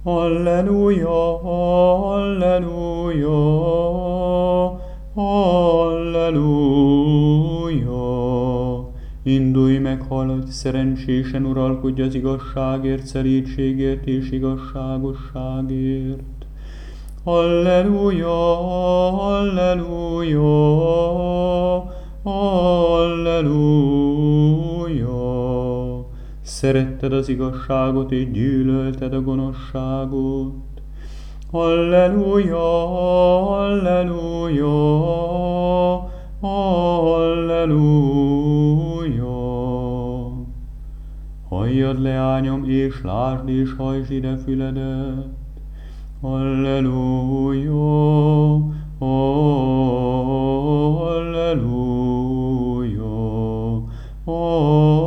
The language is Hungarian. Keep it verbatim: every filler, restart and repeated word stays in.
Halleluja, halleluja, halleluja. Indulj meg, haladj, szerencsésen uralkodj az igazságért, szelídségért és igazságosságért. Halleluja, halleluja, halleluja. Szeretted az igazságot és gyűlölted a gonoszságot. Halleluja, halleluja, halleluja. Halljad, leányom, és lásd, és hajtsd ide füledet. Halleluja, halleluja, halleluja.